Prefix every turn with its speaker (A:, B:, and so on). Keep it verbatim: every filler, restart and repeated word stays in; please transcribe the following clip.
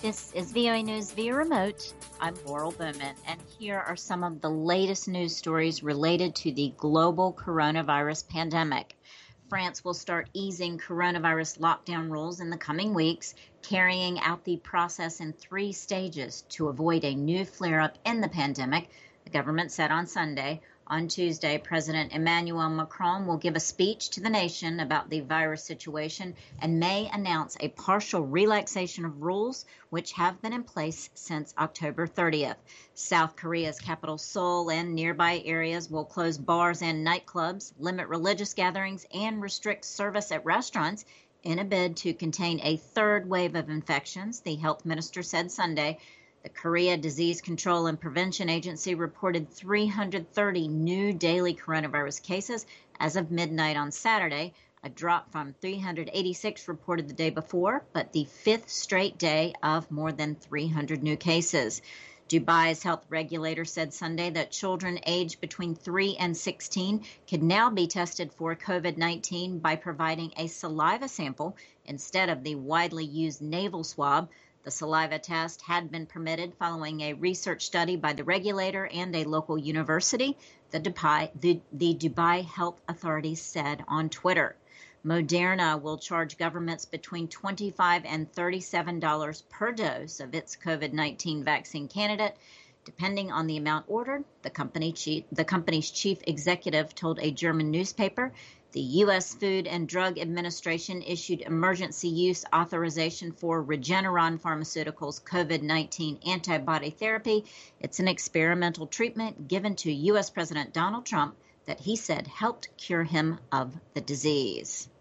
A: This is V O A News via remote. I'm Laurel Bowman, and here are some of the latest news stories related to the global coronavirus pandemic. France will start easing coronavirus lockdown rules in the coming weeks, carrying out the process in three stages to avoid a new flare-up in the pandemic, the government said on Sunday. On Tuesday, President Emmanuel Macron will give a speech to the nation about the virus situation and may announce a partial relaxation of rules which have been in place since October thirtieth. South Korea's capital Seoul and nearby areas will close bars and nightclubs, limit religious gatherings, and restrict service at restaurants in a bid to contain a third wave of infections, the health minister said Sunday. The Korea Disease Control and Prevention Agency reported three hundred thirty new daily coronavirus cases as of midnight on Saturday, a drop from three hundred eighty-six reported the day before, but the fifth straight day of more than three hundred new cases. Dubai's health regulator said Sunday that children aged between three and sixteen could now be tested for COVID nineteen by providing a saliva sample instead of the widely used nasal swab. The saliva test had been permitted following a research study by the regulator and a local university, the Dubai, the, the Dubai Health Authorities said on Twitter. Moderna will charge governments between twenty-five dollars and thirty-seven dollars per dose of its COVID nineteen vaccine candidate, depending on the amount ordered, the company chief, the company's chief executive told a German newspaper. The U S Food and Drug Administration issued emergency use authorization for Regeneron Pharmaceuticals' COVID nineteen antibody therapy. It's an experimental treatment given to U S President Donald Trump that he said helped cure him of the disease.